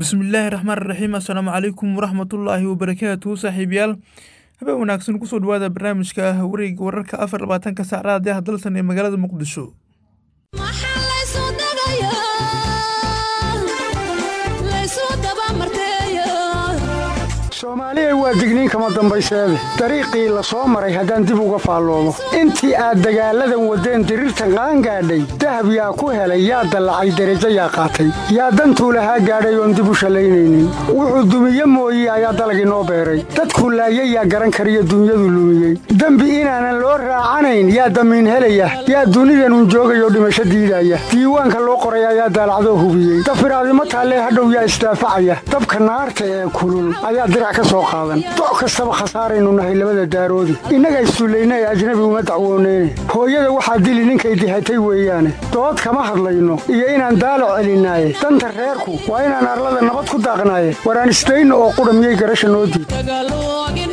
bismillaahi raxmaani raxiim assalaamu calaykum waraxmatullaahi wabarakaatuhu saaxiibayaal habeen wanaagsan kusoo dhawaada barnaamijka wareegga wararka 24 saacada ah dalsan ee magaalada muqdisho Soomaaliya waa digniin kama dambayseede dariiqii la soo maray haddaan dib uga faalloomo intii aad dagaaladan wadeen dirirta qaan gaadhay dahab yaa ku helay yaa dalacay darajo yaa qaatay yaa dantuu lahaa gaadhay oon dib u shalaynaynin wuxuu dumiye mooye ayaa dalagii noo beeray dadku laayay yaa garan kariyo dunyadu lumiyey dembi inaanan loo raacanayn yaa damiin helaya yaa dunidanun joogayoo dhimasho diidaya diiwaanka loo qoray ayaa daalacdoo hubiyey dafiraadimo taallee hadhow yaa isdaafacaya dabka naarta ee kulul ayaa doc kastaba khasaaraynu nahay labada daaroodi innaga issuullaynay ajnabi uma dacwooneyne hooyada waxaa dili ninkay dihatay weeyaane dood kama hadlayno iyo inaan daalo celinaaye danta reerku waa inaan arlada nabad ku daaqnaaye waraan isdayno oo qudha miyay garasha noo diid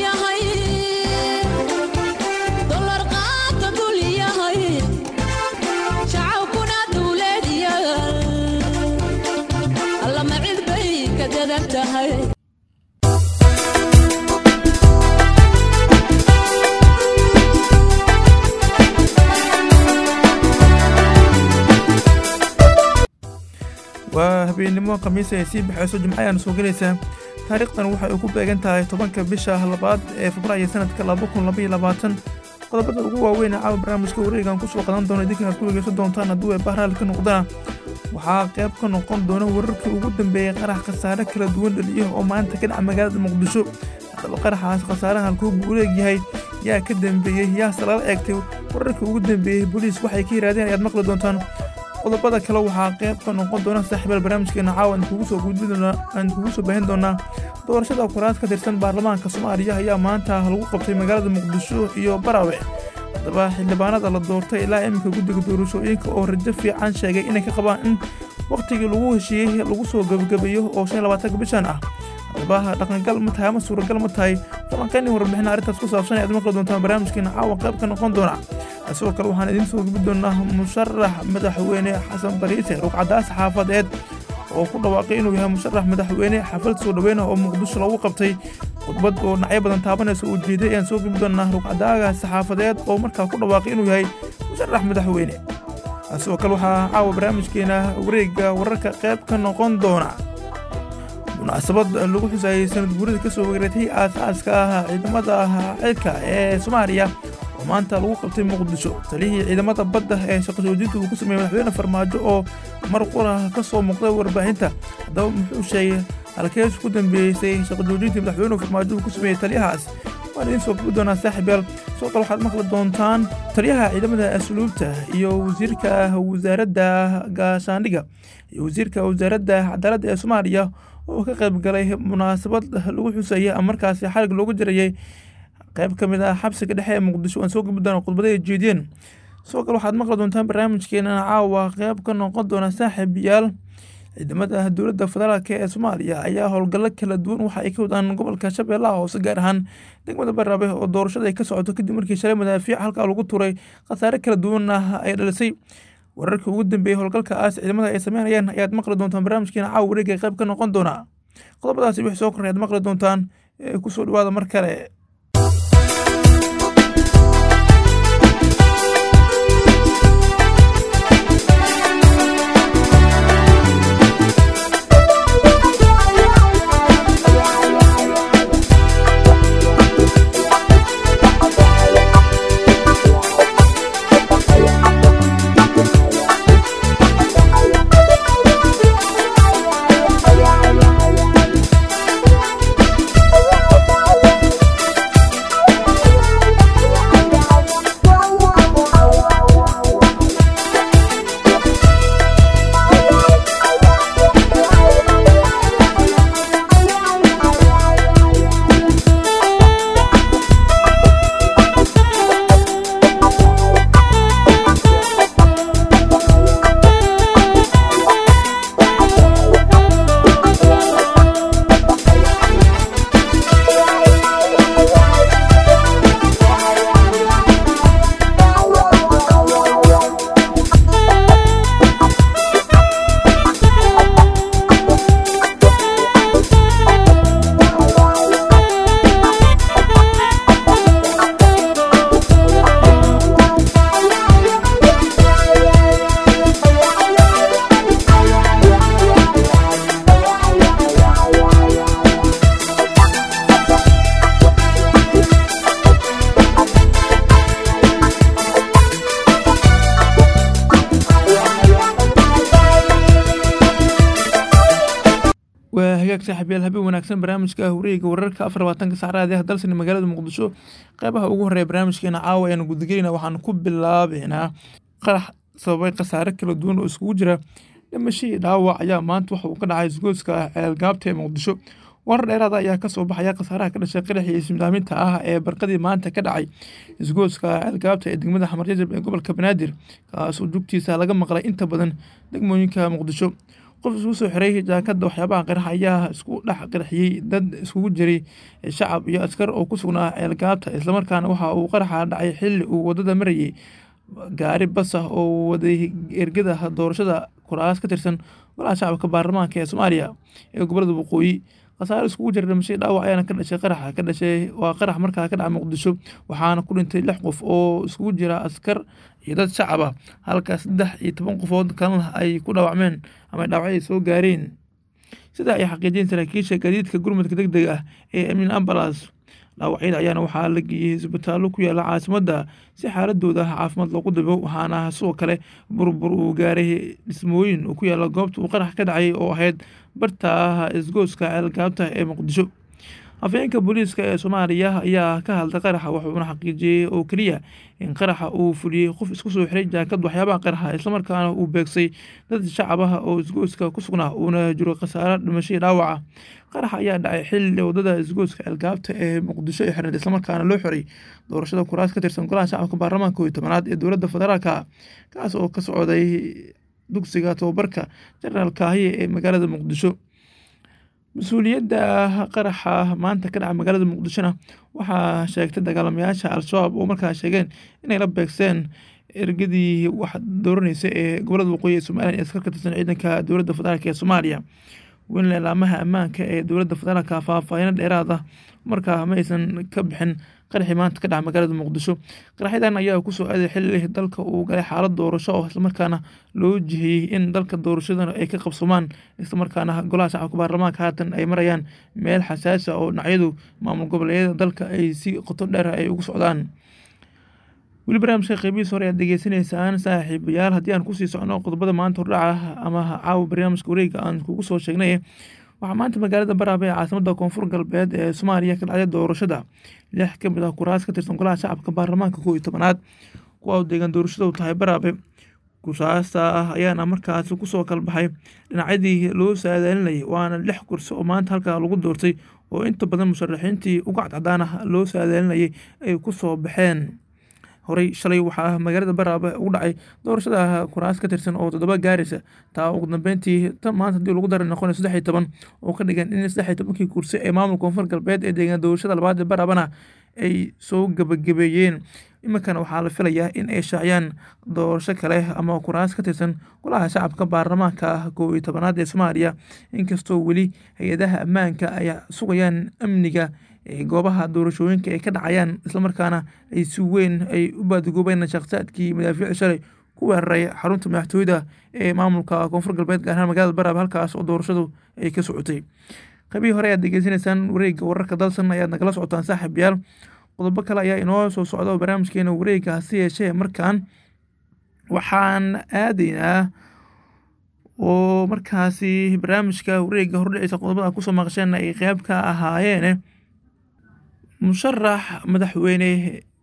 waa habeenimo khamiis ay sii baxayso jimco ayaan soo galaysaa taariikhdan waxa ay ku beegan tahay 10 bisha labaad ee Febraayo sanadka 2022 qodobada ugu waaweyn ee barnaamijka wareegan ku soo qadan doona idinka ku dhageysan doontaan haddii ay bahraal ka noqdaan waxaa qayb ka noqon doona wararkii ugu dambeeyay qarax khasaare kala duwan dhaliyo oo maanta ka dhaca magaalada muqdisho qaraxaas khasaaraha halkuu guuleeg yahay yaa ka dambeeyay yaa salaad eegtay wararkii ugu dambeeyay booliis waxay ka yiraahdeen ayaad maqli doontaan qodobada kale waxaa qayb ka noqon doona saaxiibayaal barnaamijkeena caawan kugu soo baahin doonaa doorashada kuraas ka tirsan baarlamaanka Soomaaliya ayaa maanta lagu qabtay magaalada Muqdisho iyo Barawe hadaba xildhibaanada la doortay ilaa imika guddiga doorashooyinka oo rajo fiican sheegay inay ka qabaan in waqtigii lagu heshiiyay lagu soo gabagabeeyo oo 25 bishan ah hadaba dhaqangal ma tahay ama suuragal ma tahay falanqayn warbixin arrintaas ku saabsan aad maqli doontaan barnaamijkeena caawan qayb ka noqon doona sidoo kale waxaan idin soo gudbin doonaa musharax madaxweyne xasan bariise rugcadaas xaafadeed oo ku dhawaaqay inuu yahay musharax madaxweyne xaflad soo dhaweynah oo Muqdisho lagu qabtay khudbad oo dhinacyo badan taabanaysa uu jeeday ayaan soo gudbin doonaa rugcadaagaas xaafadeed oo markaa ku dhawaaqay inuu yahay musharax madaxweyne sidoo kale waxaa caawa barnaamijkeena wareegga wararka qayb ka noqon doona munaasabad lagu xusayay sanad guurida ka soo wareegtay aasaaska ciidamada xilka ee Soomaaliya oo maanta lagu qabtay Muqdisho taliyihii ciidamada badda ee shaqo joojinta uu ku sameeyay madaxweyne Farmaajo oo mar qura ka soo muuqday warbaahinta hadaba muxuu sheegay halkees ku dambeeyay shaqo joojinta madaxweyne Farmaajo uu ku sameeyay taliyahaas waan idin soo gudbin doonaa saaxiibayaal soo kale waxaad maqli doontaan taliyaha ciidamada asluubta iyo wasiirka wasaaradda gaashaandhigga iyo wasiirka wasaaradda cadaaladda ee Soomaaliya oo ka qayb galay munaasabad lagu xusayay markaas xarig loogu jirayay qayb ka mid ah xabsiga dhexe ee Muqdisho aan soo gudbin doonaa khudbadaha jeediyeen soo kale waxaad maqli doontaan barnaamijkeena caawa qayb ka noqon doona saaxiibayaal ciidamada dowladda federaalka ee Soomaaliya ayaa howlgallo kala duwan waxa ay ka wadaan gobolka Shabeellaha Hoose gaar ahaan degmada Barawe oo doorashada ay ka socoto kadib markii shalay madaafiic halka lagu turay khasaare kala duwan ay dhalisay wararkii ugu dambeeyay howlgalkaas ciidamada ay sameynayaan ayaad maqli doontaan barnaamijkeena caawa wareegga qayb ka noqon doona qodobadaasi wixii soo korreeyay maqli doontaan ku soo dhawaada mar kale hagaag saaxiibayaal habeen wanaagsan barnaamijka wareegga wararka 24 saacada ah dalsan magaalada Muqdisho qaybaha ugu horeeya barnaamijkeena caawa ayaan gudagelinaa waxaan ku bilaabeynaa qarax sababay khasaare kala duwan oo isugu jira dhimasho dhaawac ayaa maanta waxa uu ka dhacay isgoyska ceelgaabta ee Muqdisho warar dheeraad ayaa ka soo baxaya khasaaraha ka dhashay qaraxii ismidaaminta ah ee barqadii maanta ka dhacay isgoyska ceelgaabta ee degmada Xamar Jajab ee gobolka Banaadir kaas oo jugtiisa laga maqlay inta badan degmooyinka Muqdisho qof isku soo xiray jaakada waxyaabaha qarax ayaa isku dhex qarxiyay dad iskugu jiray shacab iyo askar oo ku sugnaa ceelgaabta isla markaana waxa uu qaraxa dhacay xilli uu wadada marayay gaari bas ah oo waday ergada doorashada kuraas ka tirsan golaha shacabka baarlamaanka ee Soomaaliya ee gobolada waqooyi khasaare iskugu jira dhimasho dhaawac ayaana ka dhashay waa qarax markaa ka dhacay Muqdisho waxaana ku dhintay 6 qof oo iskugu jira askar iyo dad shacab ah halka 13 qofood kalena ay ku dhaawacmeen ama dhaawacyo soo gaareen sida ay xaqiijin saraakiisha gaadiidka gurmadka degdega ah ee Amin Ambulance dhaawacyada ayaana waxaa la geeyay isbitaallo ku yaala caasimadda si xaaladooda caafimaad loogu dabo waxaana sidoo kale burbur uu gaaray dhismooyin ku yaala goobta uu qarax ka dhacay oo ahayd barta isgoyska ceelgaabta ee Muqdisho afhayeenka booliiska ee Soomaaliya ayaa ka hadlay qaraxa wuxuuna xaqiijiyay oo kaliya in qaraxa uu fuliyay qof isku soo xiray jaakad waxyaabaha qaraxa isla markaana uu beegsay dad shacab ah oo isgoyska ku sugnaa uuna jiro khasaare dhimasho dhaawac qaraxa ayaa dhacay xilli wadada isgoyska ceelgaabta ee Muqdisho ee xirnay isla markaana loo xiray doorashada kuraas ka tirsan golaha shacabka baarlamaanka 10aad ee dowladda federaalka kaas oo ka socday dugsiga tababarka generaalka ee magaalada Muqdisho mas'uuliyadda qaraxa maanta ka dhacay magaalada Muqdishona waxaa sheegtay dagaalamayaasha al-shabaab oo markaa sheegeen inay la beegseen ergadii wax dooranaysa ee gobolada waqooyi ee Soomaaliya ee askar ka tirsan ciidanka dowladda federaalka ee Soomaaliya wiilalaamaha ammaanka ee dowladda federaalka faahfaahin dheeraad ah markaa ma aysan ka bixin qaraxii maanta ka dhacay magaalada Muqdisho qaraxyadan ayaa ku soo aaday xilli dalka uu galay xaalad doorasho oo isla markaana loo jihiyay in dalka doorashadana ay ka qabsomaan isla markaana golaha shacabka baarlamaanka haatan ay marayaan meel xasaasi ah oo dhinacyadu maamul goboleedyada dalka ay si qoto dheer ay ugu socdaan weli barnaamijka qeybihiisa hore aad degeysanaysaan saaxiibayaal haddii aan kusii socno qodobada maanta hordhaca ama caawa barnaamijka wareegga aan kugu soo sheegnay waxaa maanta magaalada Baraaba ee caasimadda koonfur galbeed ee Soomaaliya ka dhacday doorashada 6 ka mid ah kuraas ka tirsan golaha shacabka baarlamaanka 11aad kuwa deegaan doorashadu tahay Baraaba kursaasta ayaana markaas ku soo kala baxay dhinacyadii loo saadaalinayay waana 6 kursi oo maanta halka lagu doortay oo inta badan musharaxiintii uga cadcadaan loo saadaalinayay ay ku soo baxeen horey shalay waxaa magaalada Baraaba ugu dhacay doorashada kuraas ka tirsan oo 7 gaaraysa taa ugu dambeyntii maanta hadii lagu daray noqon 13 oo ka dhigan in 13 kursi ee maamulka koonfur galbeed ee deegaan doorashada labaad ee Baraabana ay soo gabagabeeyeen imankana waxaa la filayaa in ay shaaciyaan doorasho kale ama kuraas ka tirsan golaha shacabka baarlamaanka 11aad ee Soomaaliya inkastoo weli hay'adaha ammaanka ay sugayaan amniga goobaha doorashooyinka ay ka dhacayaan isla markaana ay si weyn ay u baadgoobeen shaqsiyaadkii madaafiic shalay ku weeraray xarunta madaxtooyada ee maamulka koonfur galbeed gaar ahaan magaalada Baraaba halkaas oo doorashadu ay ka socotay qaybihii hore aad degeysanaysaan wareegga wararka dalsan ayaad nagala socotaan saaxiibayaal qodobo kale ayaa inoo soo socda barnaamijkeena wareegga hase yeeshee markaan waxaan aadaynaa oo markaasi barnaamijka wareegga hordhiciisa qodobada kusoo maqasheen ay qayb ka ahaayeen musharax madaxweyne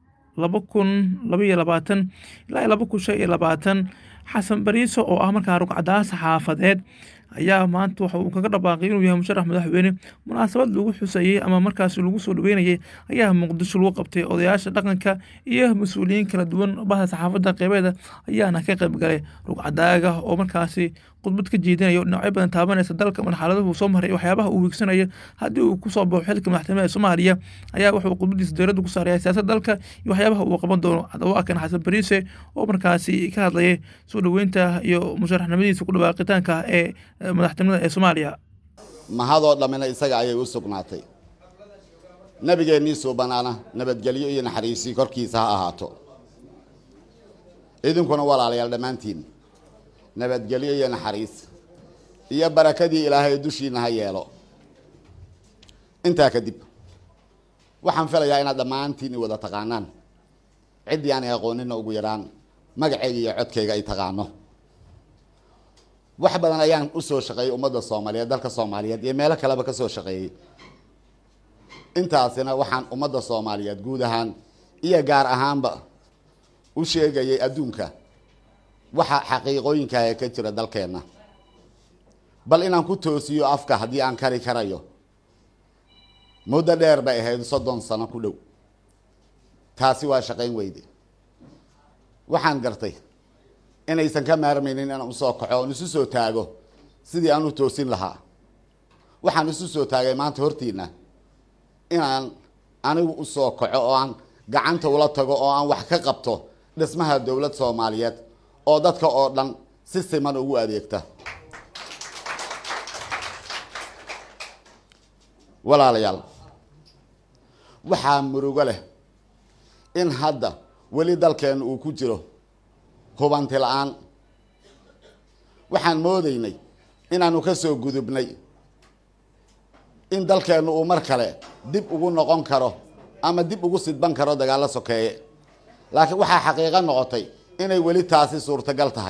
2022 ilaa 2025 xasan bariiso oo ah markaa rugcadaas saxaafadeed ayaa maanta waxa uu kaga dhawaaqay inuu yahay musharax madaxweyne munaasabad lagu xusayay ama markaas lagu soo dhaweynayay ayaa Muqdisho lagu qabtay odayaasha dhaqanka iyo mas'uuliyiin kala duwan bahda saxaafadda qeybeeda ayaana ka qayb galay rugcadaaga oo markaasi khudbad ka jeedinayo dhinacyo badan taabanaysa dalka marxaladaha uu soo maray waxyaabaha uu wiigsanayo haddii uu ku soo baxo xilka madaxtinimada ee Soomaaliya ayaa wuxuu khudbadiisa dowladda ku saaraya siyaasadda dalka iyo waxyaabaha uu qaban doono hadaba kan xasan bariise oo markaasi ka hadlayay soo dhaweynta iyo musharaxnimadiisa ku dhawaaqitaanka ee madaxtinimada ee Soomaaliya mahadoo dhamina isaga ayay u sugnaatay nabigeennii suubanaana nabadgelyo iyo naxariisi korkiisa ha ahaato idinkuna walaalayaal dhammaantiin nabadgelyo iyo naxariis iyo barakadii ilaahay dushiina ha yeelo intaa kadib waxaan filayaa inaad dhammaantiin wada taqaanaan ciddii aan aqoonina ugu yaraan magacayga iyo codkayga ay taqaano wax badan ayaan u soo shaqeeyay ummadda Soomaaliyeed dalka Soomaaliyeed iyo meelo kaleba ka soo shaqeeyay intaasina waxaan ummadda Soomaaliyeed guud ahaan iyo gaar ahaanba u sheegayay adduunka waxa xaqiiqooyinka ka jira dalkeena bal inaan ku toosiyo afka haddii aan kari karayo muddo dheer bay ahayd 30 sano ku dhow taasi waa shaqayn weyde waxaan gartay inaysan ka maarmaynin inaan u soo kaco oo isu soo taago sidii aan u toosin lahaa waxaan isu soo taagay maanta hortiina inaan anigu u soo kaco oo aan gacanta ula tago oo aan wax ka qabto dhismaha dawlad Soomaaliyeed oo dadka oo dhan si siman ugu adeegta walaalayaal waxaa murugo leh in hadda weli dalkeena uu ku jiro hubanti la'aan waxaan moodaynay inaanu ka soo gudubnay in dalkeena uu mar kale dib ugu noqon karo ama dib ugu sidban karo dagaalo sokeeye laakiin waxaa xaqiiqo noqotay inay weli taasi suurtagal tahay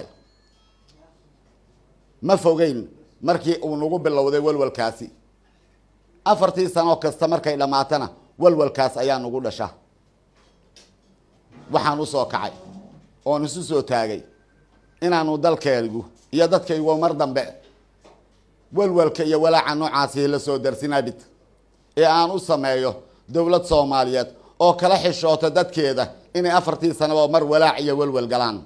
ma fogeyn markii uu nagu bilowday walwalkaasi 4 sano kasta markay dhamaatana walwalkaas ayaa nagu dhasha waxaan u soo kacay oo isu soo taagay inaanu dalkeenu iyo dadkaygu mar dambe walwalka iyo walaaca noocaasi la soo darsinabid ee aan u sameeyo dawlad Soomaaliyeed oo kala xishoota dadkeeda inay 4 sano mar walaac iyo walwal galaan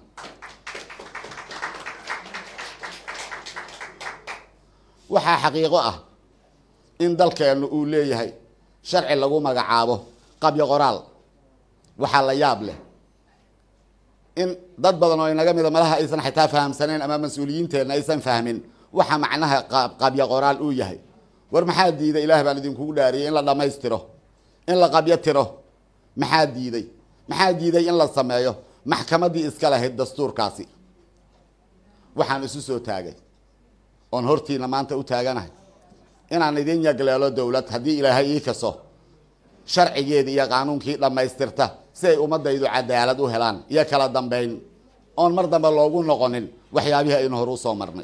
waxa xaqiiqo ah in dalkeenu uu leeyahay sharci lagu magacaabo qabyo qoraal waxa la yaab leh in dad badan oo inaga mid malaha aysan xitaa fahamsaneen ama mas'uuliyiinteena aysan fahmin waxa macnaha qabyo qoraal uu yahay war maxaa diiday ilaahay baan idin kugu dhaariyay in la dhameystiro in la qabyo tiro maxaa diiday in la sameeyo maxkamadii iska lahayd dastuurkaasi waxaan isu soo taagay on hortiina maanta u taaganahay inaan idin yagleelo dawlad haddii ilaahay ii kaso sharcigeedii iyo qaanuunkii dhammaystirta si ay ummadaydu cadaalad u helaan iyo kala dambeyn oon mar dambe loogu noqonin waxyaabihii aynu hor u soo marnay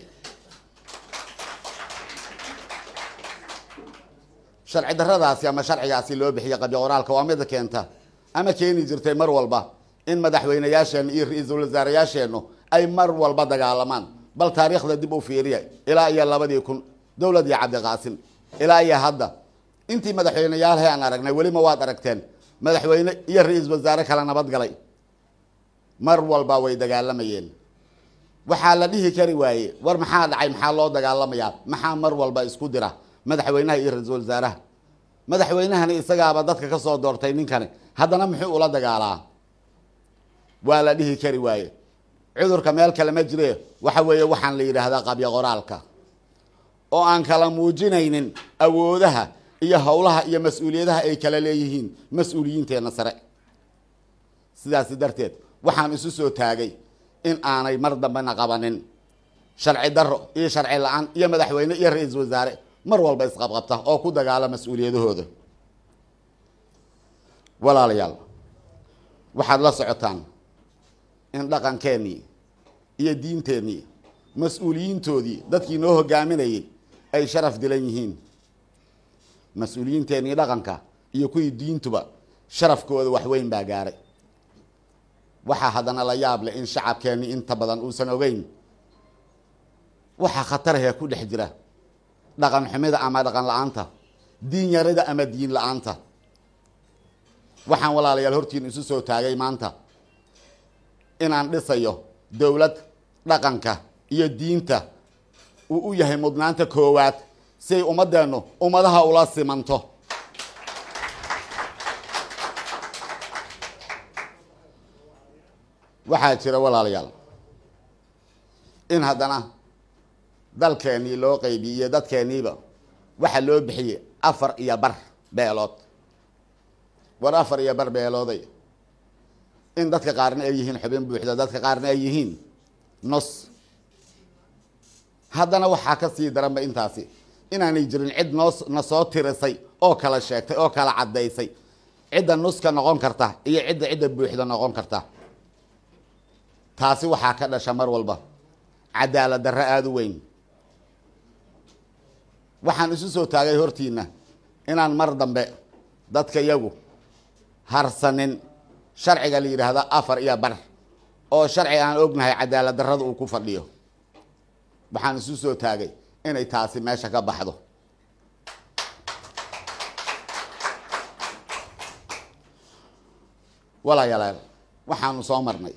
sharci darradaasi ama sharcigaasi loo bixiyo qabyo qoraalka waa mid keenta ama keeni jirtay mar walba in madaxweynayaasheen iyo ra'iisul wasaarayaasheennu ay mar walba dagaalamaan bal taariikhda dib u fiiriya ilaa iyo 2000 dawladii Cabdi Qaasim ilaa iyo hadda intii madaxweynayaal aan aragnay wali ma waad aragteen madaxweyne iyo ra'iisul wasaare kala nabad galay mar walba way dagaalamayeen waxa la dhihi kari waaye war maxaa dhacay maxaa loo dagaalamayaa maxaa mar walba isku dira madaxweynaha iyo ra'iisul wasaaraha madaxweynahana isagaaba dadka ka soo doortay ninkani haddana muxuu ula dagaalaa waa la dhihi kari waaye cudurka meel kale ma jire waxa weeye waxaan la yiraahdaa qabyo qoraalka oo aan kala muujinaynin awoodaha iyo hawlaha iyo mas'uuliyadaha ay kala leeyihiin mas'uuliyiinteena sare sidaas darteed waxaan isu soo taagay in aanay mar dambe qabanin sharci darro iyo sharci la'aan iyo madaxweyne iyo ra'iisul wasaare mar walba isqabqabta oo ku dagaala mas'uuliyadahooda walaalayaal waxaad la socotaan in dhaqankeennii iyo diinteennii mas'uuliyiintoodii dadkii noo hogaaminayay ay sharaf dilan yihiin mas'uuliyiinteennii dhaqanka iyo kuwii diintuba sharafkooda wax weyn baa gaaray waxaa haddana la yaab leh in shacabkeennii inta badan uusan ogeyn waxa khatarha ku dhex jira dhaqan xumida ama dhaqan la'aanta diin yarida ama diin la'aanta waxaan walaalayaal hortiin isu soo taagay maanta inaan dhisayo dawlad dhaqanka iyo diinta uu u yahay mudnaanta koowaad si ay ummadeennu ummadaha ula simanto waxaa jira walaalayaal in haddana dalkeennii loo qaybiyey dadkeenniiba waxa loo bixiyey 4 beelood war 4 beelooday in dadka qaarna ay yihiin xubin buuxda dadka qaarna ay yihiin nus haddana waxaa ka sii daranba intaasi inaanay jirin cid na soo tirisay oo kala sheegtay oo kala caddaysay cidda nuska noqon karta iyo cidda buuxda noqon karta taasi waxaa ka dhasha mar walba cadaalad darro aad u weyn waxaan isu soo taagay hortiina inaan mar dambe dadka iyagu harsanin sharciga la yidhaahdo 4 iyo bar oo sharci aan ognahay cadaalad darrada uu ku fadhiyo waxaan isu soo taagay inay taasi meesha ka baxdo walaalayaal waxaanu soo marnay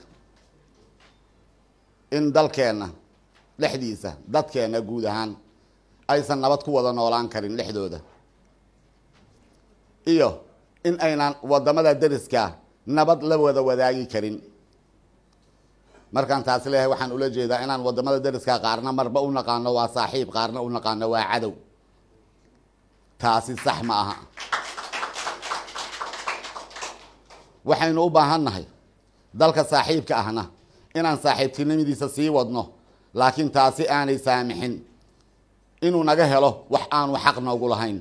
in dalkeena dhexdiisa dadkeena guud ahaan aysan nabad ku wada noolaan karin dhexdooda iyo in aynaan wadamada dariska nabad la wada wadaagi karin markaan taasi leeyahay waxaan ula jeedaa inaan wadamada dariska qaarna marba u naqaano waa saaxiib qaarna u naqaano waa cadow taasi sax ma aha waxaynu u baahannahay dalka saaxiibka ahna inaan saaxiibtinimadiisa sii wadno laakiin taasi aanay saamixin inuu naga helo wax aanu xaq noogu lahayn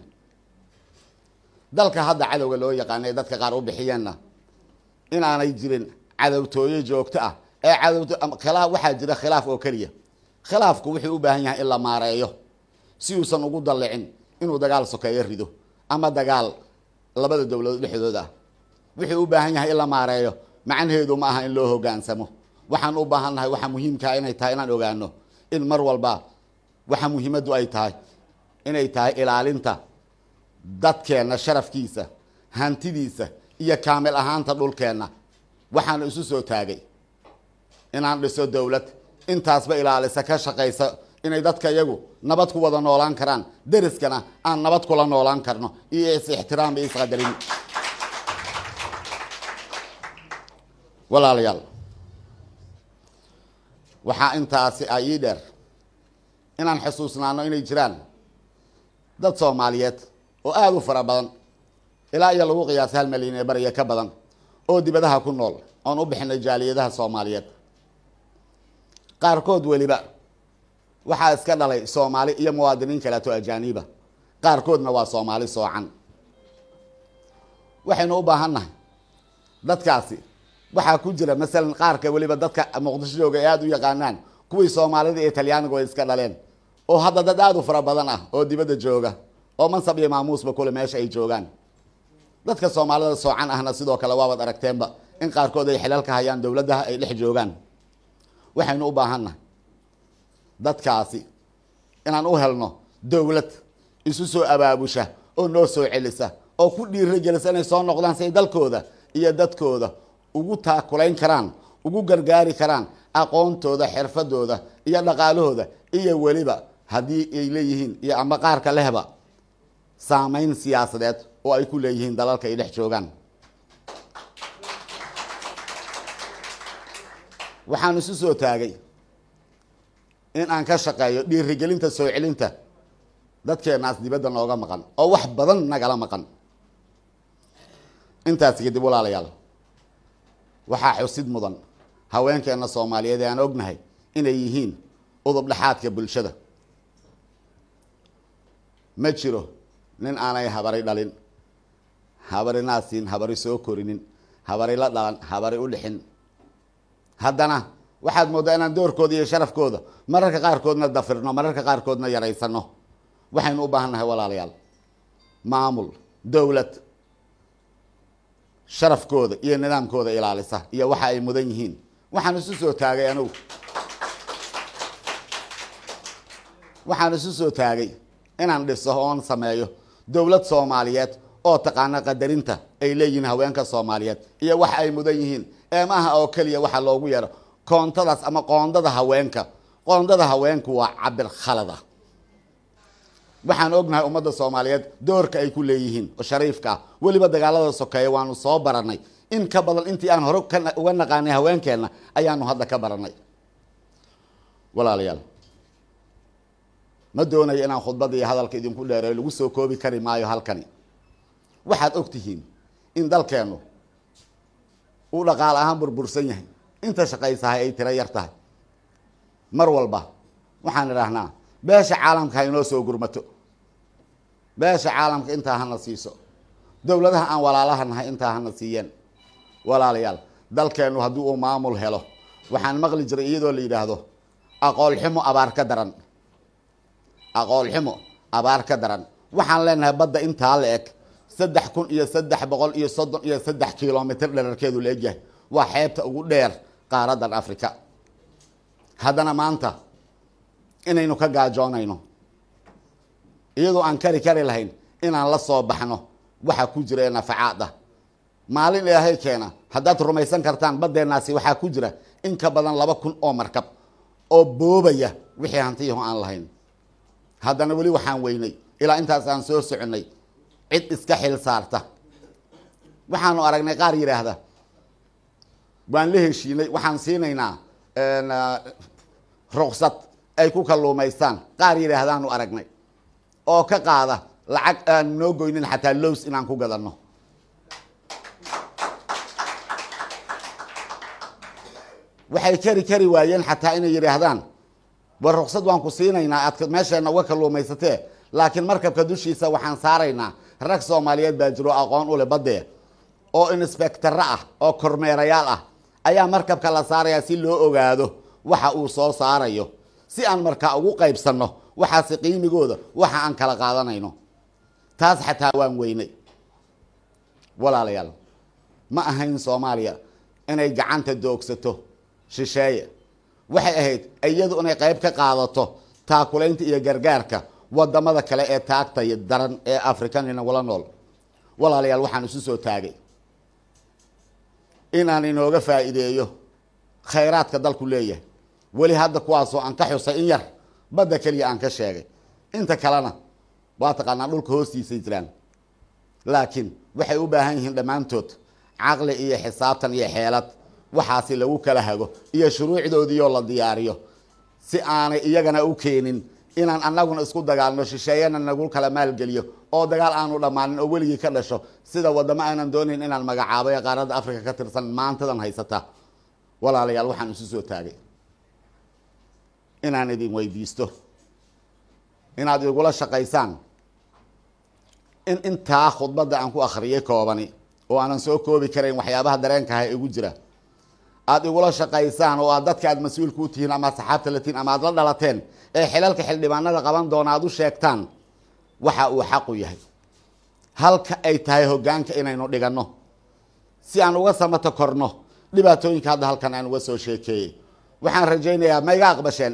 dalka hadda cadowga loo yaqaanay dadka qaar u bixiyeenna inaanay jirin cadowtooyo joogto ah ee khilaaf waxaa jira khilaaf oo keliya khilaafku wuxuu u baahan yahay in la maareeyo si uusan ugu dallicin inuu dagaal sokeeyo rido ama dagaal labada dowladood dhexdooda ah wuxuu u baahan yahay in la maareeyo macnaheedu ma aha in loo hoggaansamo waxaan u baahannahay waxa muhiimkaa inay tahay inaan ogaano in mar walba waxa muhiimaddu ay tahay inay tahay ilaalinta dadkeenna sharafkiisa hantidiisa iyo kaamil ahaanta dhulkeenna waxaan isu soo taagay inaan dhiso dowlad intaasba ilaalisa ka shaqaysa inay dadka iyagu nabad ku wada noolaan karaan deriskana aan nabad kula noolaan karno iyo is-ixtiraam iyo isqadarin walaalayaal waxaa intaasi ii dheer inaan xusuusnaano inay jiraan dad Soomaaliyeed oo aad u fara badan ilaa iyo lagu qiyaasay 1 milyan ee bariya ka badan oo dibadaha ku nool oon u bixinay jaaliyadaha Soomaaliyeed qaarkood waliba waxaa iska dhalay Soomaali iyo muwaadiniin kale oo ajaaniba qaarkoodna waa Soomaali soocan waxaynu u baahannahay dadkaasi waxaa ku jira masalan qaarka waliba dadka Muqdisho jooga aad u yaqaanaan kuwii Soomaalida iyo Talyaaniga way iska dhaleen oo hadda dad aad u fara badan ah oo dibadda jooga oo mansab iyo maamuusba kule meesha ay joogaan dadka Soomaalida soocan ahna sidoo kale waa wad aragteenba in qaarkood ay xilalka hayaan dawladaha ay dhex joogaan waxaynu u baahannahay dadkaasi inaan u helno dawlad isu soo abaabusha oo noo soo celisa oo ku dhiirigelisa inay soo noqdaan si dalkooda iyo dadkooda ugu taakulayn karaan ugu gargaari karaan aqoontooda xirfadooda iyo dhaqaalahooda iyo waliba haddii ay leeyihiin iyo ama qaarka lehba saamayn siyaasadeed oo ay ku leeyihiin dalalka ay dhex joogaan waxaan isu soo taagay in aan ka shaqeeyo dhiirigelinta soo celinta dadkeenaas dibadda nooga maqan oo wax badan nagala maqan intaas kadib walaalayaal waxaa xusid mudan haweenkeena Soomaaliyeed aan ognahay inay yihiin udub dhaxaadka bulshada ma jiro nin aanay habari dhalin habari naasin habari soo korinin habari la dhalan habari u dhixin haddana waxaad moodaa inaan doorkooda iyo sharafkooda mararka qaarkoodna dafirno mararka qaarkoodna yaraysano waxaynu u baahannahay walaalayaal maamul dawlad sharafkooda iyo nidaamkooda ilaalisa iyo waxa ay mudan yihiin waxaan isu soo taagay anigu waxaan isu soo taagay inaan dhiso oon sameeyo dawlad Soomaaliyeed oo taqaana qadarinta ay leeyihiin haweenka Soomaaliyeed iyo waxa ay mudan yihiin ee maaha oo kaliya waxa loogu yeero koontadaas ama qoondada haweenku waa cabir khalada waxaan ognahay ummadda Soomaaliyeed doorka ay ku leeyihiin oo shariifka waliba dagaalada sokeeye waanu soo baranay in ka badan intii aan hore uga naqaanay haweenkeena ayaanu hadda ka baranay walaalayaal ma doonayo inaan khudbada iyo hadalka idinku dheereeyo lagu soo koobi kari maayo halkani waxaad ogtihiin in dalkeenu uu dhaqaal ahaan burbursan yahay inta shaqaysahay ay tira yar tahay mar walba waxaan idhaahnaa beesha caalamka ha inoo soo gurmato beesha caalamka intaa hana siiso dawladaha aan walaalaha nahay intaa hana siiyeen walaalayaal dalkeenu haddii uu maamul helo waxaan maqli jiray iyadoo la yidhaahdo aqool xumo abaar ka daran aqool xumo abaar ka daran waxaan leenahay badda intaa la eg 3,333 kilomitir dherarkeedu la egyahay waa xeebta ugu dheer qaaradan Afrika haddana maanta inaynu ka gaajoonayno iyadoo aan kari lahayn inaan la soo baxno waxa ku jira nafacaada maalin ilaahay keena haddaad rumaysan kartaan badeenaasi waxaa ku jira in ka badan 2,000 oo markab oo boobaya wixii hantiyaha aan lahayn haddana wali waxaan weynay ilaa intaas aan soo soconay cid iska xil saarta waxaanu aragnay qaar yiraahda waan la heshiinay waxaan siinaynaa ruqsad ay ku kalluumaystaan qaar yiraahdaanu aragnay oo ka qaada lacag aan noo goynin xataa lows inaan ku gadano waxay kari waayeen xataa inay yiraahdaan war ruqsad waan ku siinaynaa aad meeshana uga kalluumaysatee laakiin markabka dushiisa waxaan saaraynaa rag Soomaaliyeed baa jiro aqoon u leh badda oo inspector ah oo kormeerayaal ah ayaa markabka la saaraya si loo ogaado waxa uu soo saarayo si aan markaa ugu qaybsano waxaasi qiimigooda waxa aan kala qaadanayno taas xataa waan weynay walaalayaal ma ahayn Soomaaliya inay gacanta doogsato shisheeye waxay ahayd iyadu inay qayb ka qaadato taakulaynta iyo gargaarka wadamada kale ee taagta iyo daran ee Afrikanina wala nool walaalayaal waxaan isu soo taagay inaan inooga faa'iideeyo khayraadka dalku leeyahay wali hadda kuwaasoo aan ka xusay in yar badda kaliya aan ka sheegay inta kalena waa taqaanaa dhulka hoostiisa jiraan laakiin waxay u baahan yihiin dhammaantood caqli iyo xisaabtan iyo xeelad waxaasi lagu kala hago iyo shuruucdoodii oo la diyaariyo si aanay iyagana u keenin inaan annaguna isku dagaalno shisheeyana nagu kala maalgeliyo oo dagaal aanu dhamaanin oo weligii ka dhasho sida wadamo aanan doonayn inaan magacaabo ee qaaradda Afrika ka tirsan maantadan haysata walaalayaal waxaan isu soo taagay inaan idin weydiisto inaad igula shaqaysaan in intaa khudbada aan ku akhriyay koobani oo aanan soo koobi karayn waxyaabaha dareenka ah ee ugu jira aad igula shaqaysaan oo aad dadka aad mas'uul ku tihiin ama saxaabta la tihiin ama aad la dhalateen ee xilalka xildhibaanada qaban doona aad u sheegtaan waxa uu xaq u yahay halka ay tahay hoggaanka inaynu dhigano si aan uga samato korno dhibaatooyinka hadda halkan aan uga soo sheekeeyay waxaan rajaynayaa ma iga aqbasheen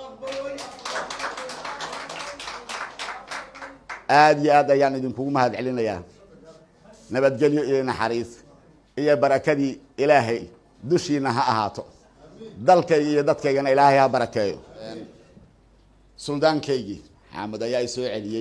aad iyo aad ayaan idinkugu mahad celinayaa nabadgelyo iyo naxariis iyo barakadii ilaahay dushiina ha ahaato dalkayga iyo dadkaygana ilaahay ha barakeeyo suldaankaygii xaamad ayaa i soo celiyey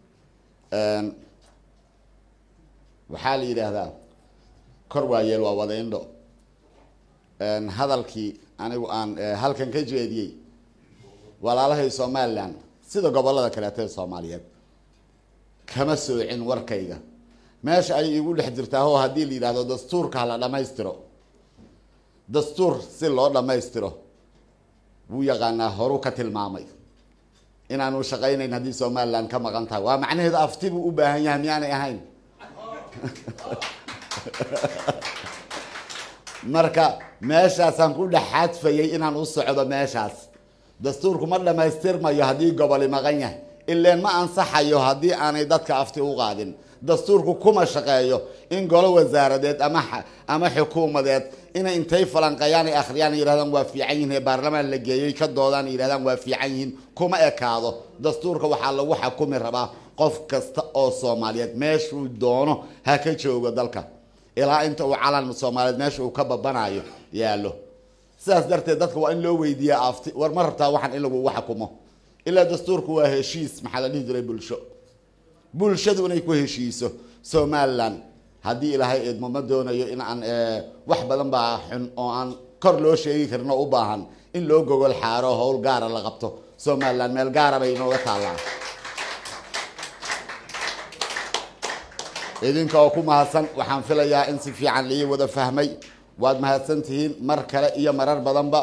waxaa la yidhaahdaa kor waayeel waa wada indho hadalkii anigu aan halkan ka jeediyey walaalahay Somaliland sida gobolada kale ee Soomaaliyeed kama soocin warkayga meesha ay igu dhex jirtaa oo hadii la yiraahdo dastuurka la dhameystiro dastuur si loo dhameystiro wuu yaqaanaa horu ka tilmaamay inaanu shaqaynayn hadii Somaliland ka maqan tahay waa macnaheedu aftibu u baahan yahay miyaanay ahayn marka meeshaasaan ku dhaxadfayay inaan u socdo meeshaas dastuurku ma dhamaystirmayo hadii gobol maqan yahay ilaa ma ansaxayo hadii aanay dadka afti u qaadin dastuurku kuma shaqeeyo in golo wasaaradeed ama xukuumadeed inay intay falanqayaan ay akhriyaan yiraahdaan waa fiican yihiin baarlamaan la geeyay ka doodaan yiraahdaan waa fiican yihiin kuma ekaado dastuurka waxa lagu xukumi rabaa qof kasta oo Soomaaliyeed meeshuu doono ha ka joogo dalka ilaa inta uu calan Soomaaliyeed meeshuu ka babanayo yaalo sidaas darteed dadka waa in loo weydiiyo afti war ma rabtaa waxan in lagu xukumo ilaa dastuurku waa heshiis maxaa la dhihi jiray bulshadu inay ku heshiiso Somaliland hadii ilaahay eedmo ma doonayo in aan wax badan baa xun oo aan kor loo sheegi karno u baahan in loo gogol xaaro hawl gaar ah la qabto Somaliland meel gaar ah bay inooga taalaa idinka oo ku mahadsan waxaan filayaa in si fiican lii wada fahmay waad mahadsantihiin mar kale iyo marar badanba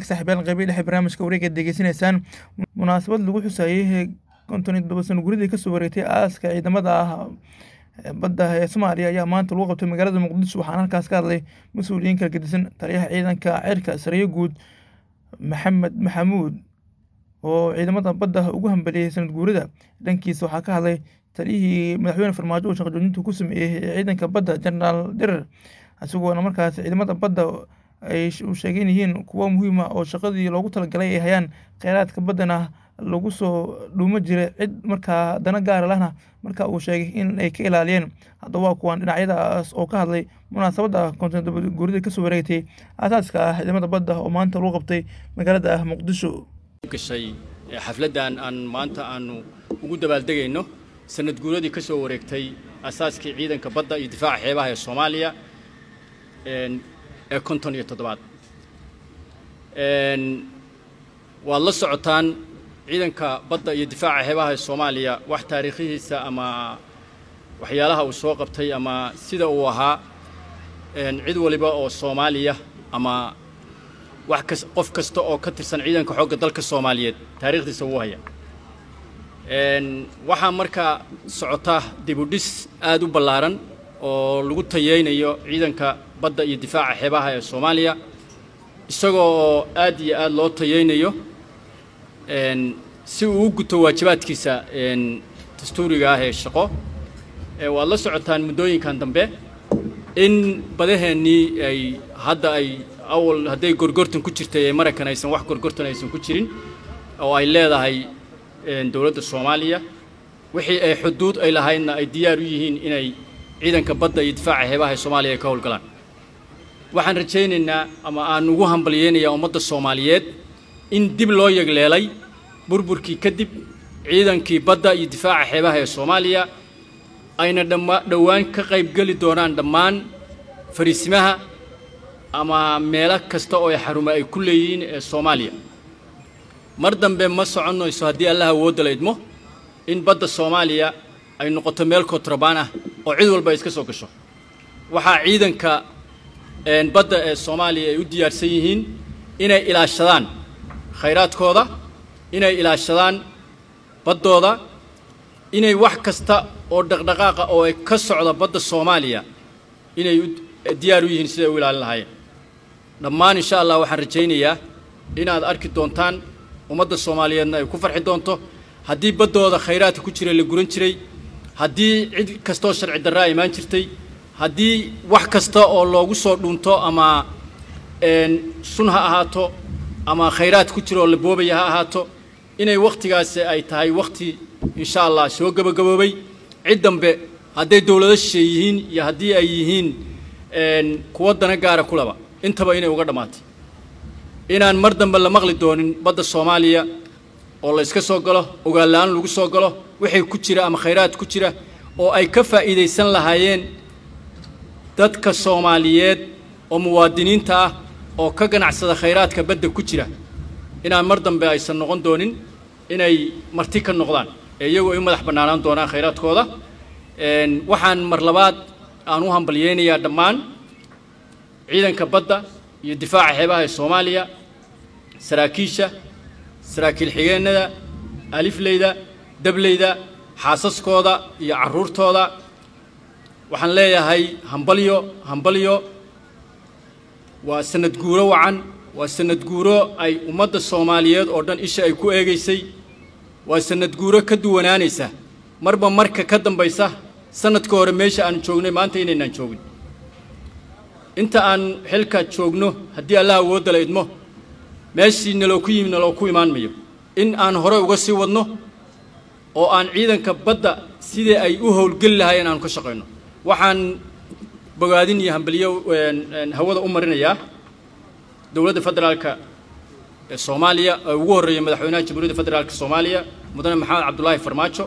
saaxiibayaal qaybihi dhexe barnaamijka wareega degeysanaysaan munaasabad lagu xusaayey 57 sano guridii kasoo wareegtay aaska ciidamada badda ee Soomaaliya ayaa maanta lagu qabtay magaalada Muqdisho waxaana halkaas ka hadlay mas'uuliyiin kala gedisan taliyaha ciidanka cirka Sariye Guud Maxamed Maxamuud oo ciidamada badda ugu hambaliyay sanad guurida dhankiisa waxaa ka hadlay taliyihii madaxweyne Farmaajo oo shaqo joojinta ku sameeyay ciidanka badda General Dirar asagoo markaas ciidamada badda ay sheegeen yihiin kuwa muhiim ah oo shaqadii loogu talagalay ay hayaan kheyraadka baddana lagu soo dhuumo jiray cid markaa dana gaar lahna marka uu sheegay in ay ka ilaaliyeen haddaba kuwan dhinacyadaas oo ka hadlay munaasabadda 57 guurida kasoo wareegtay aasaaska ah ciidamada badda oo maanta lagu qabtay magaalada Muqdisho gashay xafladan aan maanta aanu ugu dabaaldegayno sanad guuradii kasoo wareegtay asaaskii ciidanka badda iyo difaaca xeebaha ee Soomaaliya ee 57 waa la socotaan ciidanka badda iyo difaaca xeebaha ee Soomaaliya wax taariikhiisa ama waxyaalaha uu soo qabtay ama sida uu ahaa cid waliba oo Soomaaliya ama qof kasta oo ka tirsan ciidanka xoogga dalka Soomaaliyeed taariikhdiisa uu haya waxa marka socota dib u dhis aad u ballaaran oo lagu tayeynayo ciidanka badda iyo difaaca xeebaha ee Soomaaliya isagoo aad iyo aad loo tayeynayo si uu u guto waajibaadkiisa dastuuriga ah ee shaqo waa la socotaan muddooyinkan dambe in badaheennii ay hadda ay awal hadday gorgortan ku jirtay ee Mareykan aysan wax gorgortan aysan ku jirin oo ay leedahay dawladda Soomaaliya wixii ay xuduud ay lahaydna ay diyaar u yihiin inay ciidanka badda iyo difaaca xeebaha ee Soomaaliya ka howlgalaan waxaan rajaynaynaa ama aan ugu hambalyeynaya ummadda Soomaaliyeed in dib loo yagleelay burburkii kadib ciidankii badda iyo difaaca xeebaha ee Soomaaliya ayna dhawaan ka qayb gali doonaan dhammaan fariisimaha ama meelo kasta oo ay xarumo ay ku leeyihiin ee Soomaaliya mar dambe ma soconayso haddii Allah awood la idmo in badda Soomaaliya ay noqoto meel kontrabaan ah oo cid walba iska soo gasho waxa ciidanka badda ee Soomaaliya ay u diyaarsan yihiin inay ilaashadaan kheyraadkooda inay ilaashadaan baddooda inay wax kasta oo dhaqdhaqaaqa oo ay ka socdo badda Soomaaliya inay diyaar u yihiin sida u ilaalin lahaayeen dhammaan insha Allah waxaan rajaynayaa inaad arki doontaan ummadda Soomaaliyeedna ay ku farxi doonto haddii baddooda kheyraadka ku jira la guran jiray haddii cid kastoo sharci darro ay imaan jirtay haddii wax kasta oo loogu soo dhunto ama sun ha ahaato ama kheyraad ku jira oo la boobaya ha ahaato inay waqtigaas ay tahay waqti insha Allah soo gabagaboobay cid dambe hadday dawlado shisheeyihiin iyo haddii ay yihiin kuwa dana gaara kulaba intaba inay uga dhamaatay inaan mar dambe la maqli doonin badda Soomaaliya oo la iska soo galo ogaal la'aan lagu soo galo wixii ku jira ama kheyraad ku jira oo ay ka faa'iideysan lahaayeen dadka Soomaaliyeed oo muwaadiniinta ah oo ka ganacsada kheyraadka badda ku jira inaan mar dambe aysan noqon doonin inay marti ka noqdaan iyagoo ay madax banaanaan doonaan kheyraadkooda waxaan mar labaad aan u hambalyeeynaya dhammaan ciidanka badda iyo difaaca xeebaha ee Soomaaliya saraakiil xigeenada alifleyda dableyda xaasaskooda iyo caruurtooda waxaan leeyahay hambalyo waa sanad guuro wacan waa sanad guuro ay ummadda Soomaaliyeed oo dhan isha ay ku eegaysay waa sanad guuro ka duwanaanaysa marba marka ka dambaysa sanadka hore meesha aan joognay maanta inaan joogin inta aan xilka joogno haddii Allah awood la idmo meeshii naloo ku imaan mayo in aan hore uga sii wadno oo aan ciidanka badda sidii ay u howlgal lahaayeen aan ka shaqeyno waxaan bogaadin iyo hambalyo hawada u marinayaa dawladda federaalka ee Soomaaliya oo ugu horeeyay madaxweynaha Jamhuuriyadda Federaalka Soomaaliya mudane Maxamed Cabdullaahi Farmaajo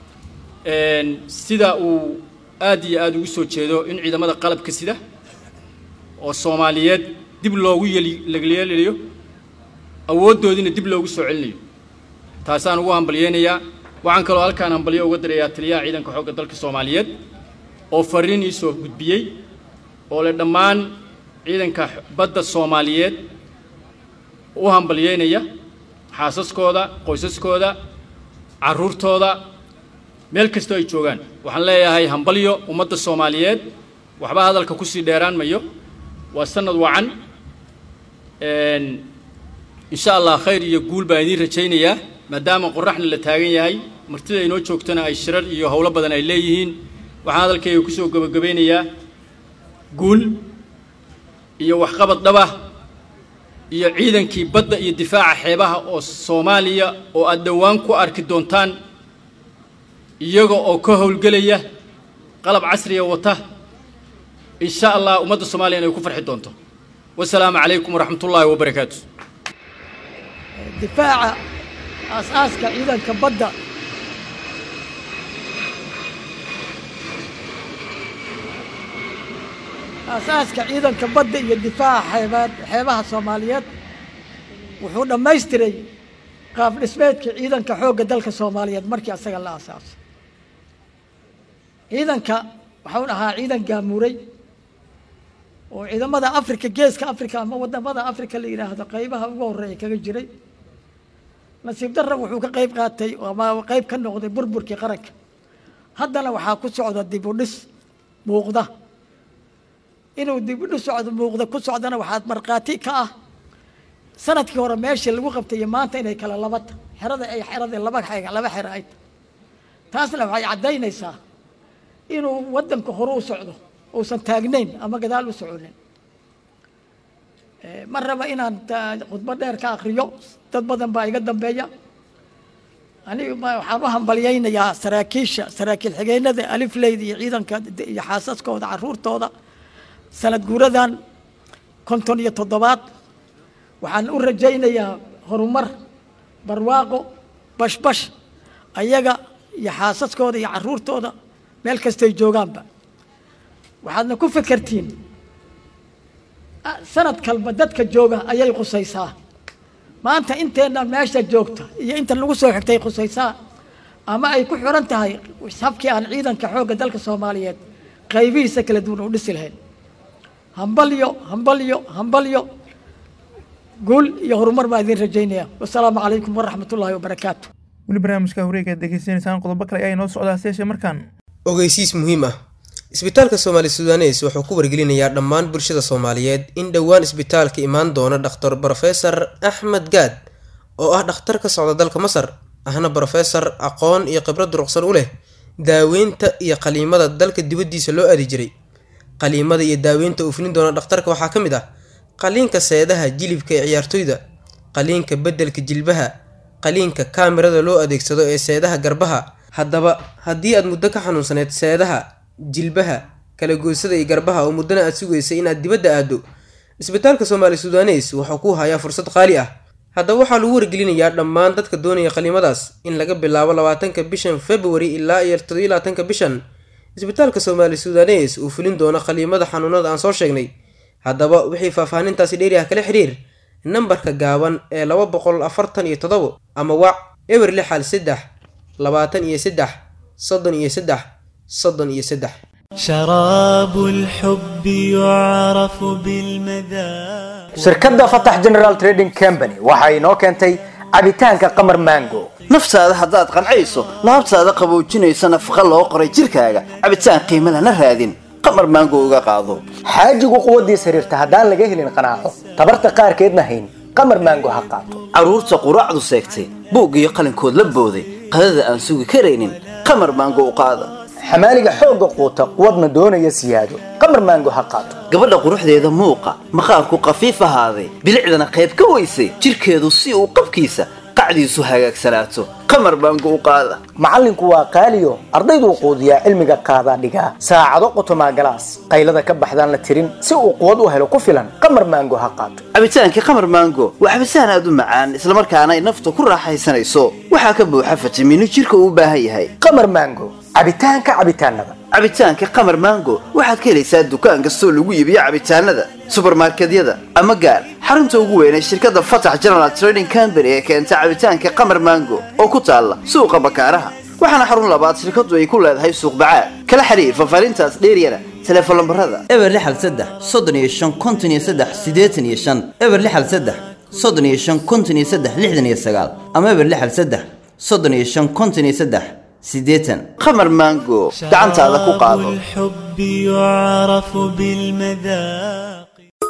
sida uu aad iyo aad ugu soo jeedo in ciidamada qalabka sida oo Soomaaliyeed dib loogu yeeliyo awoodoodina dib loogu soo celinayo taasaan ugu hambalyeeynaya waxaan kaloo halkaan hambalyo uga dirayaa taliyaha ciidanka xoogga dalka Soomaaliyeed oo fariin ii soo gudbiyay oo le dhammaan ciidanka badda Soomaaliyeed u hambalyeynaya xaasaskooda qoysaskooda carruurtooda meel kastoo ay joogaan waxaan leeyahay hambalyo ummadda Soomaaliyeed waxba hadalka ku sii dheeraan mayo waa sanad wacan insha Allah khayr iyo guul baan idin rajaynayaa maadaama qorraxna la taagan yahay martida inoo joogtana ay shirar iyo hawlo badan ay leeyihiin waxaan hadalkayga ku soo gabagabeynayaa guul iyo waxqabad dhaba iyo ciidankii badda iyo difaaca xeebaha oo Soomaaliya oo aad dhawaan ku arki doontaan iyaga oo ka howlgelaya qalab casri ah wata insha Allah ummadda Soomaaliya ay ku farxi doonto wassalaamu calaykum waraxmatullaahi wabarakaatuh difaaca asaaska ciidanka badda asaaska ciidanka badda iyo difaaca xeebaha Soomaaliyeed wuxuu dhammaystiray qaab dhismeedka ciidanka xoogga dalka Soomaaliyeed markii asaga la asaasay ciidanka wuxuu ahaa ciidan gaamuray oo ciidamada Afrika geeska Afrika ama wadamada Afrika la yiraahdo qaybaha ugu horeeya kaga jiray nasiib darro wuxuu ka qayb qaatay ama qayb ka noqday burburkii qaranka haddana waxaa ku socda dib u dhis muuqda inuu dib u dhis muuqda ku socdana waxaad marqaati ka ah sanadkii hore meeshii lagu qabtay maanta inay kala labata xerada laba xero ay taasna waxay cadaynaysaa inuu wadanka hore u socdo uusan taagnayn ama gadaal u soconin mar raba inaan khudbad dheer ka akhriyo dad badan baa iga dambeeya anigu waxaan u hambalyaynayaa saraakiil xigeenada alifleyda iyo ciidanka iyo xaasaskooda carruurtooda sanad guuradan 57 waxaan u rajaynayaa horumar barwaaqo bashbash ayaga iyo xaasaskooda iyo carruurtooda meel kastay joogaanba waxaadna ku fikirtiin sanad kalba dadka jooga ayay qusaysaa maanta inteena meesha joogta iyo inta lagu soo xigtay qusaysaa ama ay ku xiran tahay sabkii aan ciidanka xoogga dalka Soomaaliyeed qaybihiisa kala duwan u dhisi lahayn hambalyo guul iyo horumar baa idin rajaynaya wassalaamu calaykum waraxmatullaahi wabarakaatuh weli barnaamijka wareega degeysanaysaan qodobo kale ayaa inoo socdaa seeshe markaan ogeysiis muhiim ah isbitaalka Soomaali Suudaneys wuxuu ku wargelinayaa dhammaan bulshada Soomaaliyeed in dhawaan isbitaalka imaan doona Dr. Professor Ahmed Gaad oo ah dhakhtar ka socda dalka Masar ahna professor aqoon iyo khibrad ruqsan u leh daaweynta iyo qaliimada dalka dibadiisa loo aadi jiray qaliimada iyo daaweynta uu fulin doona dhakhtarka waxaa kamid ah qaliinka seedaha jilibka ee ciyaartoyda qaliinka bedelka jilbaha qaliinka kaamirada loo adeegsado ee seedaha garbaha haddaba haddii aad muddo ka xanuunsaneed seedaha jilbaha kala goysada iyo garbaha oo muddana aad sugaysay inaad dibadda aado isbitaalka Soomaali Suudaneys wuxuu ku hayaa fursad qaali ah haddaba waxaa lagu wargelinayaa dhammaan dadka doonaya qaliimadaas in laga bilaabo 20 bishan February ilaa 27 bishan isbitaalka Soomaali Suudaneys uu fulin doono qaliimada xanuunada aan soo sheegnay haddaba wixii faahfaahintaasi dheeri ah kala xiriir nambarka gaaban ee 247 ama wac eber 63 23 33 شراب الحب يعرف بالمذاق شركة فتح جنرال تريدينج كامباني waxay inoo keentay cabitaanka qamar mango naftaada haddaad qancayso laabtaada qaboojinaysa nafaqa loo qoray jirkaaga cabitaan qiimo lana raadin qamar mango uga qaado xaajigu quwadiisa xiriirta haddaan laga helin qanaaco tabarta qaarkeedna hayn qamar mango ha qaato caruurta quraacdu seegtay buug iyo qalinkood la booday qadada aan sugi karaynin qamar mango u qaada xamaaliga xoogga quuta quwadna doonaya siyaado qamar mango ha qaato gabadha quruxdeeda muuqa maqaarku qafiif ahaaday bilicdana qayb ka weysay jirkeedu si uu qabkiisa qacdiisu hagaagsanaato qamar mango u qaada macallinku waa qaaliyo ardaydu quudiyaa cilmiga qaada dhigaa saacado qotoma galaas qaylada ka baxdaan la tirin si uu quwad u helo ku filan qamar mango ha qaato cabitaanka qamar mango waa cabitaan aad u macaan isla markaana ay naftu ku raaxaysanayso waxaa ka buuxa fitamiino jirka u baahan yahay qamar mango cabitaanka qamar mango waxaad ka helaysaa dukaan kastoo lagu iibiyo cabitaanada supermarketyada ama gaar xarunta ugu weyn ee shirkadda Fatah General Trading Company ee keenta cabitaanka qamar mango oo ku taala suuqa Bakaaraha waxaana xarun labaad shirkadu ay ku leedahay suuq Bacaad kala xiriir fafaarintaas dheeriyana telefoon lambarada eber 63 35 53 85 eber 63 35 53 69 ama eber 63 35 53 80 qamar mango gacantaada ku qaado الحب يعرف بالمذاق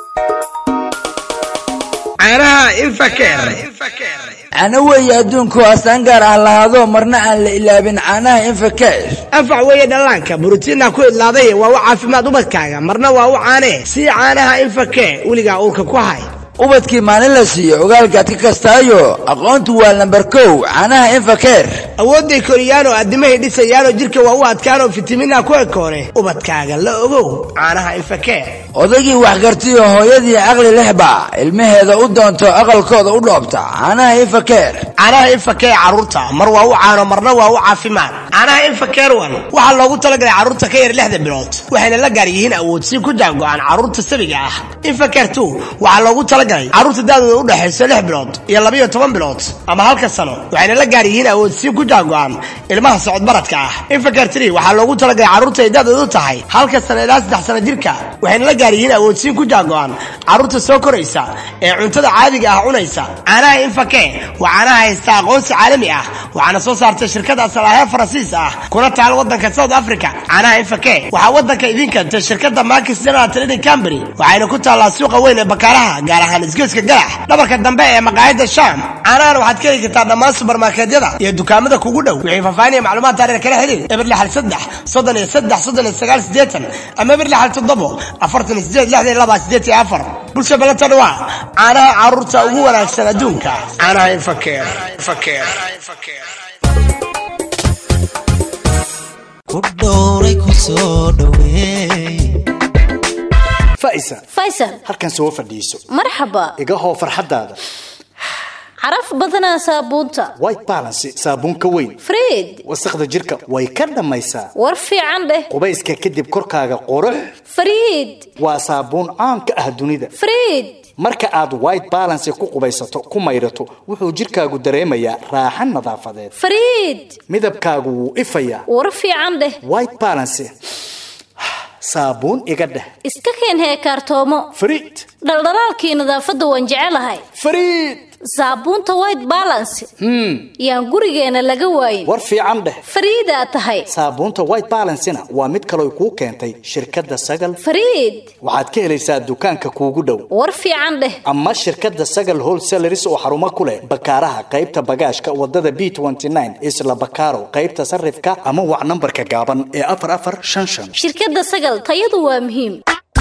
caanaha infakeer ana weeye adduunku astaan gaar ah lahaado marna aan la ilaabin caanaha infakeer anfac weeye dhallaanka borotiinna ku idlaaday waa u caafimaad ubadkaaga marna waa u caanee si caanaha infakeer weligaa uurka ku hay ubadkii maalin la siiyo ogaalkaad ka kastaayo aqoontu waa lambar 1 caanaha infakeer awooday koriyaano aadimahay dhisayaano jirka waa u adkaano fiitamiinna ku ekoone ubadkaaga la ogow caanaha infakeer odagii wax gartiyo hooyadii aqli lehba ilmaheeda u doonto aqalkooda u dhoobta caanaha infakeer caruurta mar waa u caano marna waa u caafimaad caanaha infakeer waxa loogu talagalay caruurta ka yar 6 bilood waxayna la gaar yihiin awood si ku jaango'an caruurta sabiga ah infakeer 2 waxa loogu talagalay caruurta daadooda u dhaxayso 6 bilood iyo 12 bilood ama halka sano waxayna la gaar yihiin awood si ku jaango'an ilmaha socod baradka ah infakeer 3 waxa loogu talagalay caruurta daadooda tahay halka sano ilaa 3 sano jirka waxayna la gaar yihiin awood si ku jaango'an caruurta soo koraysa ee cuntada caadiga ah cunaysa caanaha infakeer waa caanaha haysta aqoonsi caalami ah waxaana soo saartay shirkadda Salaah Faransiis ah kuna taal wadanka South Africa caanaha infakeer waxa wadanka idin keentay shirkadda Marcus General Trading Company waxayna ku taalaa suuqa weyn ee Bakaaraha gaar ahaan isgoyska Galax dhabarka dambe ee maqaayadda Sham caanaha waxaad ka heli kartaa dhammaan supermarketyada iyo dukaamada kugu dhow wixii faahfaahin macluumaad taariikh kala xiriir eber 63 ama eber 7 bulsha balanta waa caanaha caruurta ugu wanaagsan adduunka caanaha infakeer ku dhowray ku soo dhaweey Faisal halkan soo fadhiiso marxaba iga hoo farxadaada caraf badana saabuunta white balance saabuunka weyn Fred wasaqda jirka way ka dhamaysaa war fiican leh qubayska kadib korkaaga qurux Fred waa saabuun caan ka ah dunida Fred marka aad white balance ku qubaysato ku mayrato wuxuu jirkaagu dareemayaa raaxo nadaafadeed Fred midabkaagu wuu ifayaa war fiican leh white balance saabuun iga dheh iska keen heekartoomo Fred dhaldhalaalkii nadaafadda waan jecelahay Fred saabuunta white balance yaan gurigeena laga waayin war fiican dheh Fariida tahay saabuunta white balance-na waa mid kale oo ku keentay shirkadda Sagal Fariid waxaad ka helaysaa dukaanka kuugu dhow war fiican dheh ama shirkadda Sagal Wholesalers oo xarumo ku leh Bakaaraha qaybta bagaashka wadada B29 isla Bakaaro qaybta sarifka ama wac nambarka gaaban ee 4455 shirkadda Sagal tayadu waa muhiim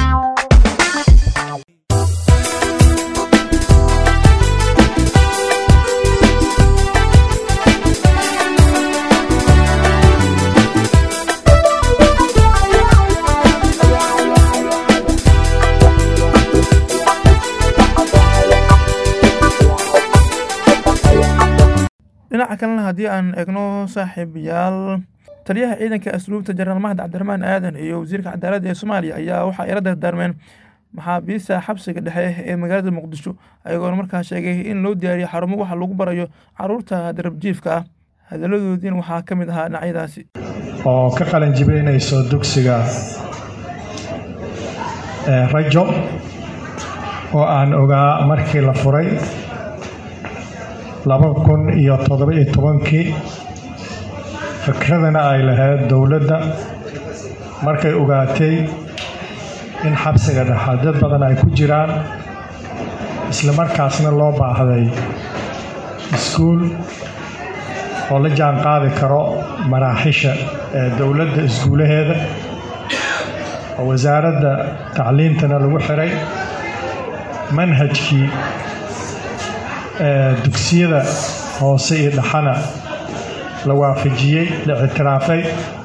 dhinaca kalena haddii aan eegno saaxiibayaal taliyaha ciidanka asluubta Jenaraal Mahad Cabdiraxmaan Aadan iyo wasiirka cadaaladda ee Soomaaliya ayaa waxa ay la dardaarmeen maxaabiista xabsiga dhexe ee magaalada Muqdisho ayagoo markaa sheegay in loo diyaariyo xarumo wax lagu barayo caruurta darabjiifka ah hadaladoodiina waxaa ka mid ahaa dhinacyadaasi oo ka qalin jibinayso dugsiga rajo oo aan ogaa markii la furay 2017 fikradana ay lahayd dowladda markay ogaatay in xabsiga dhexe dad badan ay ku jiraan isla markaasna loo baahday iskuul oo la jaan qaadi karo maraaxisha dowladda iskuulaheeda oo wasaaradda tacliintana lagu xiray manhajkii dugsiyada hoose iyo dhaxana la waafajiyey la ictiraafay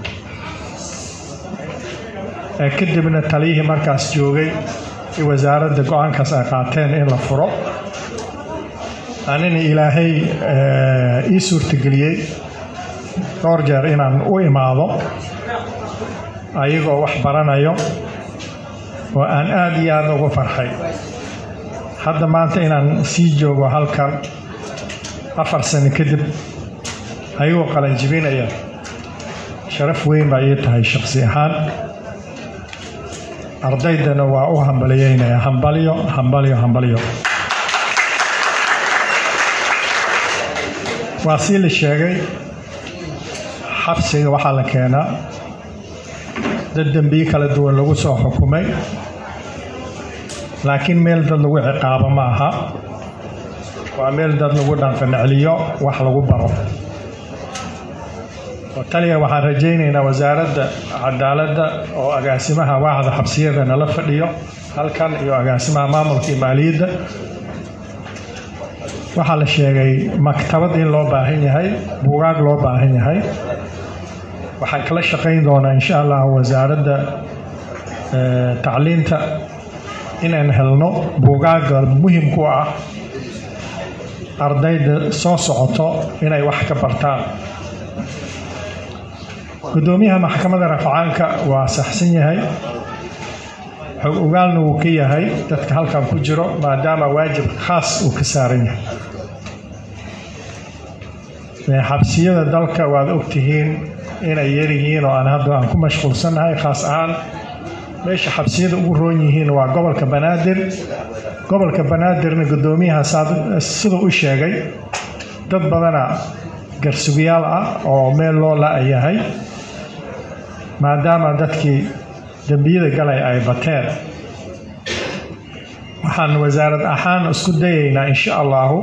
kadibna taliyihii markaas joogay ee wasaaradda go-aankaas ay qaateen in la furo anina ilaahay ii suurtageliyey dhowr jeer inaan u imaado ayagoo wax baranayo oo aan aada iyo aada ugu farxay hadda maanta inaan sii joogo halkan 4 sano kadib ayagoo qalin jibinaya sharaf weyn baa ii tahay shakhsi ahaan ardaydana waa u hambaliyeynaya hambalyo waa sii la sheegay xabsiga waxaa la keenaa dad dembiye kala duwan lagu soo xukumay laakiin meel dad lagu ciqaabo ma aha waa meel dad lagu dhaqanceliyo wax lagu baro taliya waxaan rajaynaynaa wasaaradda cadaaladda oo agaasimaha waaxda xabsiyada nala fadhiyo halkan iyo agaasimaha maamulka iyo maaliyadda waxaa la sheegay maktabad in loo baahan yahay buugaag loo baahan yahay waxaan kala shaqayn doonaa insha allah wasaaradda tacliinta inaan helno buugaaga muhiimku ah ardayda soo socoto inay wax ka bartaan gudoomiyaha maxkamadda rafcaanka waa saxsan yahay xog ogaalna wuu ka yahay dadka halkan ku jiro maadaama waajib khaas uu ka saaran yahay xabsiyada dalka waad ogtihiin inay yar yihiin oo aan ku mashquulsannahay khaas ahaan meesha xabsiyada ugu roon yihiin waa gobolka banaadir gobolka banaadirna gudoomiyaha siduu u sheegay dad badana garsugayaal ah oo meel loo la-yahay maadaama dadkii dembiyada galay ay bateen waxaan wasaarad ahaan isku dayaynaa insha allahu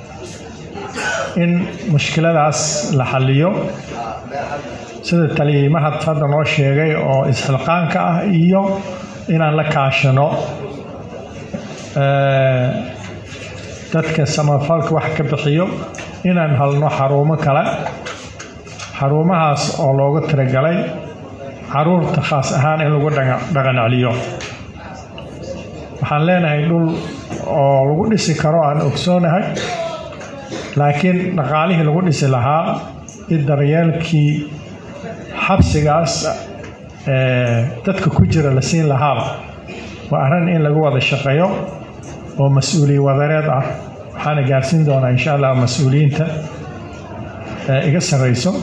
in mushkiladaas la xalliyo sida taliyimahad hadda noo sheegay oo isxilqaanka ah iyo inaan la kaashano dadka samafalka wax ka bixiyo inaan halno xarumo kale xarumahaas oo looga talagalay caruurta khaas ahaan in lagu dhaqan celiyo waxaan leenahay dhul oo lagu dhisi karo aan ogsoonahay laakiin dhaqaalihii lagu dhisi lahaa in daryeelkii xabsigaas dadka ku jira la siin lahaaba waa arrin in lagu wada shaqeeyo oo mas-uuliye wadareed ah waxaana gaarsiin doonaa insha allah mas-uuliyiinta iga sarreyso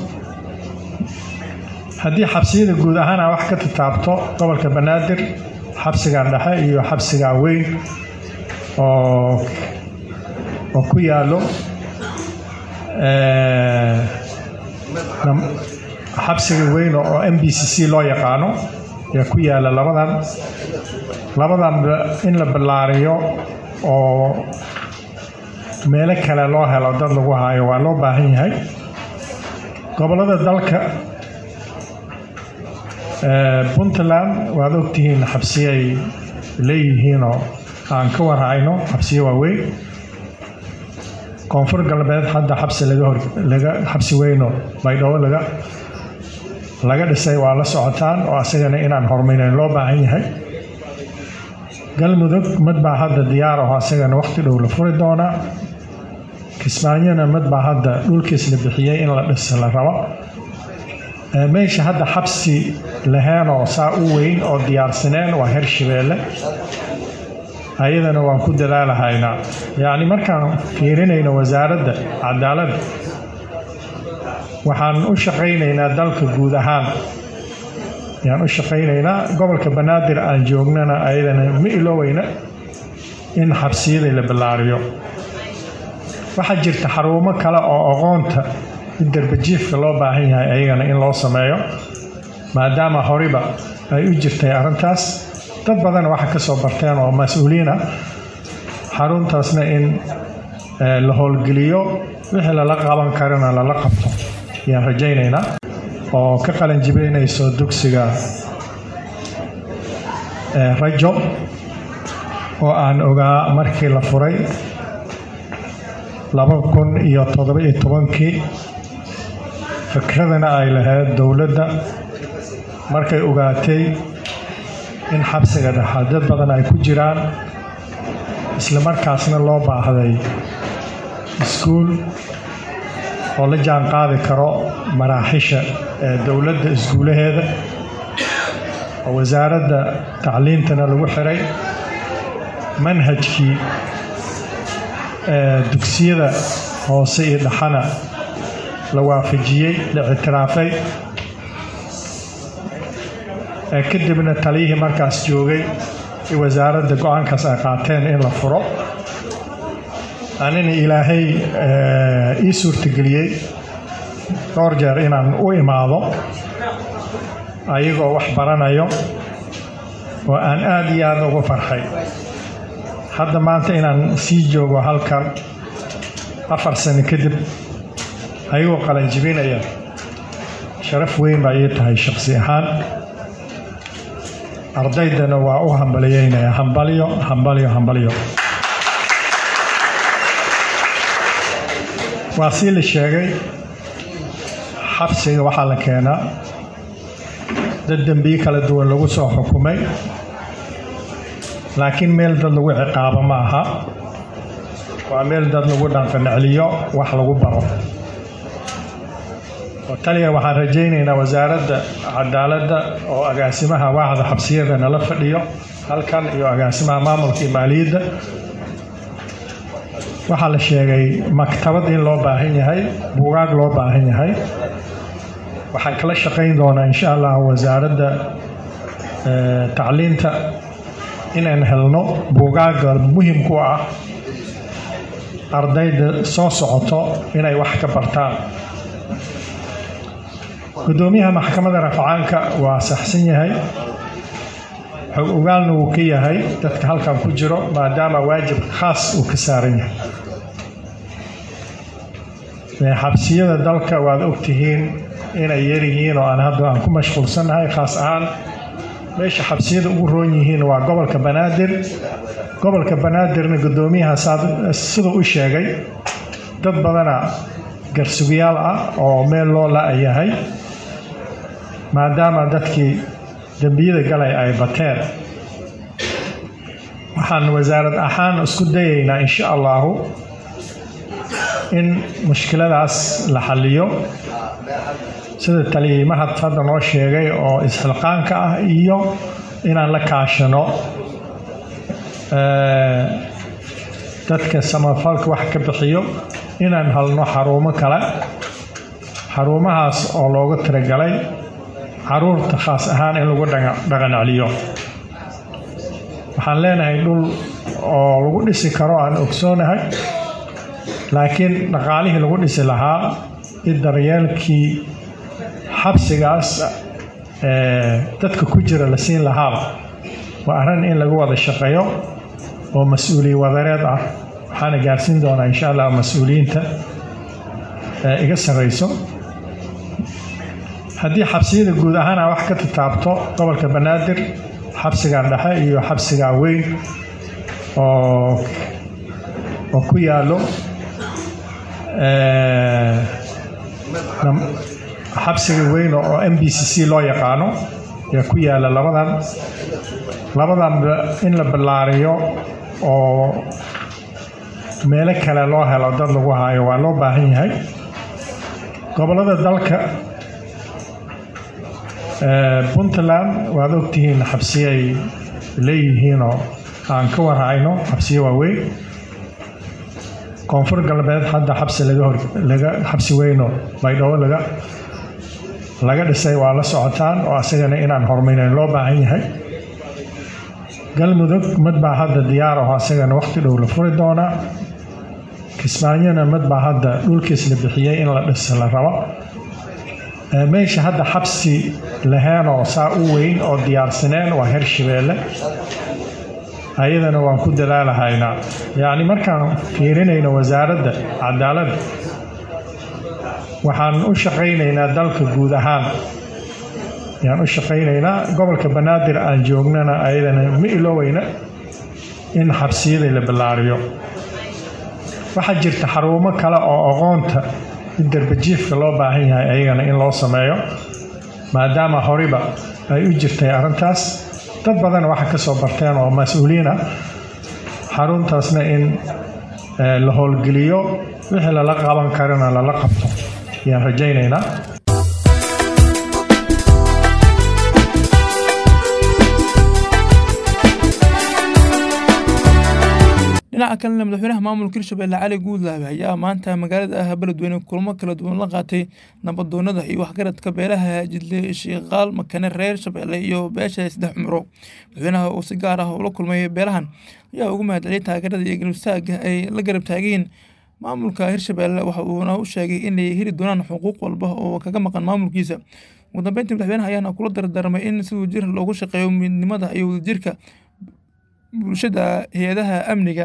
haddii xabsiyada guud ahaan aa wax ka tataabto gobolka banaadir xabsiga dhexe iyo xabsiga weyn oo ku yaallo xabsiga weyn oo MBCC loo yaqaano ayaa ku yaala labadan in la ballaariyo oo meelo kale loo helo dad lagu haayo waa loo baahan yahay gobollada dalka puntland waad ogtihiin xabsiye ay leeyihiinoo aan ka warhayno xabsiye waaweyn koonfur galbeed hadda xabsi weyno baydhabo laga dhisay waa la socotaan oo asagana inaan horumarin loo baahan yahay galmudug mid baa hadda diyaar oo asagana waqti dhow la furi doonaa kismaayona mid baa hadda dhulkiis la bixiyey in la dhisa la rabo meesha hadda xabsi laheenoo saa u weyn oo diyaarsaneen waa Hirshabeelle ayadana waan ku dadaalahaynaa yacni markaan fiirinayno wasaaradda cadaaladda waxaan u shaqaynaynaa dalka guud ahaan ayaan u shaqaynaynaa gobolka banaadir aan joognana ayadana ma ilooweyna in xabsiyada la ballaariyo waxaa jirta xarumo kale oo aqoonta darbajiifka loo baahan yahay ayagana in loo sameeyo maadaama horiba ay u jirtay arrintaas dad badan waxa ka soo barteen oo mas-uuliyiin ah xaruntaasna in la howlgeliyo wixii lala qaban karana lala qabto ayaan rajaynaynaa oo ka qalin jibaynayso dugsiga rajo oo aan ogaa markii la furay 2017 fikradana ay lahayd dowladda markay ogaatay in xabsiga dhexe dad badan ay ku jiraan isla markaasna loo baahday iskuul oo la jaan qaadi karo maraaxisha dowladda iskuulaheeda oo wasaaradda tacliintana lagu xiray manhajkii dugsiyada hoose iyo dhaxana la waafajiyey la ictiraafay kadibna taliyihii markaas joogay wasaaradda go-aankaas ay qaateen in la furo anina ilaahay ii suurtageliyey dhowr jeer inaan u imaado ayagoo wax baranayo oo aan aad iyo aad ugu farxay hadda maanta inaan sii joogo halkan 4 sano kadib ayagoo qalanjibinaya sharaf weyn baa ii tahay shakhsi ahaan ardaydana waa u hambalyeynaya hambalyo hambalyo hambalyo waa sii la sheegay xabsiga waxaa la keenaa dad dembiye kala duwan lagu soo xukumay laakiin meel dad lagu ciqaabo ma aha waa meel dad lagu dhanqanceliyo wax lagu baro taliya waxaan rajaynaynaa wasaaradda cadaaladda oo agaasimaha waaxda xabsiyada nala fadhiyo halkan iyo agaasimaha maamulka iyo maaliyadda waxaa la sheegay maktabad in loo baahan yahay buugaag loo baahan yahay waxaan kala shaqayn doonaa insha allah wasaaradda tacliinta inaan helno buugaaga muhiimku ah ardayda soo socoto inay wax ka bartaan gudoomiyaha maxkamadda rafcaanka waa saxsan yahay xog ogaalna uu ka yahay dadka halkan ku jiro maadaama waajib khaas uu ka saaran yahay xabsiyada dalka waad ogtihiin inay yar yihiin oo aan hadda aan ku mashquulsanahay khaas ahaan meesha xabsiyada ugu roon yihiin waa gobolka banaadir gobolka banaadirna gudoomiyaha siduu u sheegay dad badana garsugiyaal ah oo meel loo la-yahay maadaama dadkii dembiyada galay ay bateen waxaan wasaarad ahaan isku dayaynaa insha allahu in mushkiladaas la xalliyo sida taliyimahad hadda noo sheegay oo isxilqaanka ah iyo inaan la kaashano dadka samafalka wax ka bixiyo inaan halno xarumo kale xarumahaas oo loogu talagalay caruurta khaas ahaan in lagu dhaqan celiyo waxaan leenahay dhul oo lagu dhisi karo aan ogsoonahay laakiin dhaqaalihii lagu dhisi lahaa i daryeelkii xabsigaas dadka ku jira la siin lahaaba waa arrin in lagu wada shaqeeyo oo mas-uuliye wadareed ah waxaana gaarsiin doonaa insha allah mas-uuliyiinta iga sarreyso haddii xabsiyada guud ahaan aa wax ka tataabto gobolka banaadir xabsigaa dhexe iyo xabsigaa weyn oo ku yaallo xabsiga weyn oo MBCC loo yaqaano ayaa ku yaala labadan in la ballaariyo oo meelo kale loo helo dad lagu hayo waa loo baahan yahay gobollada dalka puntland waad ogtihiin xabsiyo ay leeyihiin oo aan ka warhayno xabsiyo waaweyn koonfur galbeed hadda xabsi weyno baydhabo laga dhisay waa la socotaan oo asagana inaan horumarin loo baahan yahay galmudug mid baa hadda diyaar aho asagana waqti dhow la furi doonaa kismaayona mid baa hadda dhulkiis la bixiyey in la dhisa la rabo meesha hadda xabsi laheenoo saa u weyn oo diyaarsaneen waa Hirshabeelle ayadana waan ku dadaalahaynaa yacni markaan fiirinayno wasaaradda cadaaladda waxaan u shaqaynaynaa dalka guud ahaan ayaan u shaqaynaynaa gobolka banaadir aan joognana ayadana ma ilooweyna in xabsiyada la ballaariyo waxaa jirta xarumo kale oo aqoonta darbajiifka loo baahan yahay ayagana in loo sameeyo maadaama horiba ay u jirtay arrintaas dad badan waxa ka soo barteen oo mas-uuliyiin ah xaruntaasna in la howlgeliyo wixii lala qaban karana lala qabto ayaan rajaynaynaa dhinaca kalena madaxweynaha maamulka Hirshabelle Cali Guudlaabe ayaa maanta magaalada Beledweyne kulamo kala duwan la qaatay nabadoonnada iyo waxgaradka beelaha Jidle Shiiqaal Makane reer Shabeelle iyo beesha Saddex Cumro. Madaxweynaha oo si gaar ah ula kulmay beelahan ayaa ugu mahadceliyay taageerada iyo garab istaagga ay la garab taageen maamulka Hirshabelle waxa uuna u sheegay inay heli doonaan xuquuq walba oo kaga maqan maamulkiisa. Ugu dambeyntii madaxweynaha ayaana kula dardaarmay in si wadajir loogu shaqeeyo midnimada iyo wadajirka bulshada hay'adaha amniga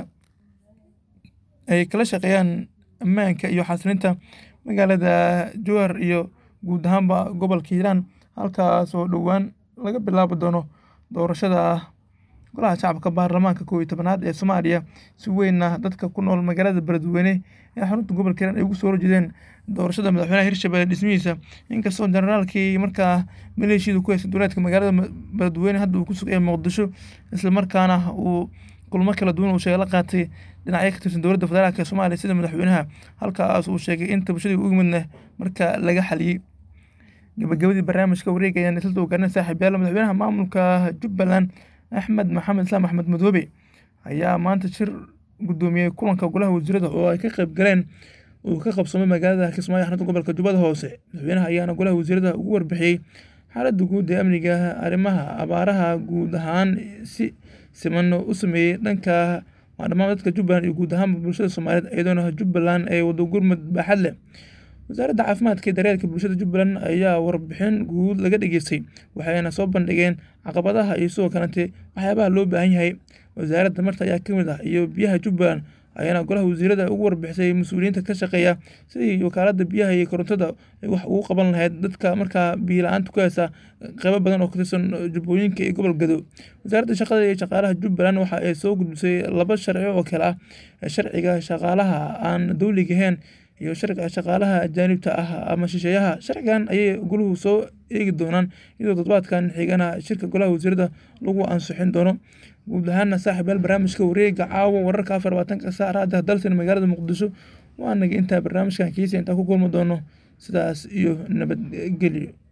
ay kala shaqeeyaan ammaanka iyo xasilinta magaalada Jowhar iyo guud ahaanba gobolka Hiiraan halkaas oo dhowaan laga bilaabi doono doorashada golaha shacabka baarlamaanka 11aad ee Soomaaliya si weynna dadka ku nool magaalada Beledweyne ee xarunta gobolka Hiiraan ay ugu soo horjeedeen doorashada madaxweynaha Hirshabelle dhismihiisa inkastoo generaalkii markaa maleeshiyada ku haystay dowladka magaalada Beledweyne hadda uu ku sugay Muqdisho isla markaana uu kulamo kala duwan uu sheegay la qaatay dhinacyo ka tirsan dowladda federaalka ee Soomaaliya sida madaxweynaha halkaas uu sheegay in tabashadii ugu midna marka laga xaliyay gabagabadii barnaamijka wareega ayaan isla ogaanay saaxiibayaal madaxweynaha maamulka Jubbaland Axmed Maxamed Islaam Axmed Madoobe ayaa maanta shir gudoomiyay kulanka golaha wasiirada oo ay ka qayb galeen uu ka qabsamay magaalada Kismaayo xarunta gobolka Jubbada Hoose. Madaxweynaha ayaana golaha wasiirada ugu warbixiyay xaaladda guud ee amniga arrimaha abaaraha guud ahaan si siman u sameeyay dhanka dhammaan dadka Jubbaland iyo guud ahaan bulshada Soomaaliyeed iyadoo Jubbaland ay wado gurmad baaxad leh. wasaaradda caafimaadka iyo daryeelka bulshada Jubbaland ayaa warbixin guud laga dhageystay waxayna soo bandhigeen caqabadaha iyo sidoo kale waxyaabaha loo baahan yahay. wasaaradda marta ayaa kamid ah iyo biyaha Jubbaland ayaana golaha wasiirada ugu warbixisay mas'uuliyiinta ka shaqeeya sidii wakaaladda biyaha iyo korontada ay wax ugu qaban lahayd dadka markaa biyo la'aanta ku haysa qaybo badan oo ka tirsan jubbooyinka iyo gobol Gadow. wasaaradda shaqada iyo shaqaalaha Jubbaland waxa ay soo gudbisay 2 sharci oo kala ah sharciga shaqaalaha aan dawliga ahayn iyo sharciga shaqaalaha ajaanibta ah ama shisheeyaha. sharcigan ayay goluhu soo eegi doonaan iyadoo toddobaadkan xigana shirka golaha wasiirada lagu ansixin doono. guud ahaan saaxiibayaal barnaamijka wareega caawa wararka 24 saac raadiyaha dalsan magaalada Muqdisho waa naga inta barnaamijkan kiisa inta ku kulmi doono sidaas iyo nabadgelyo.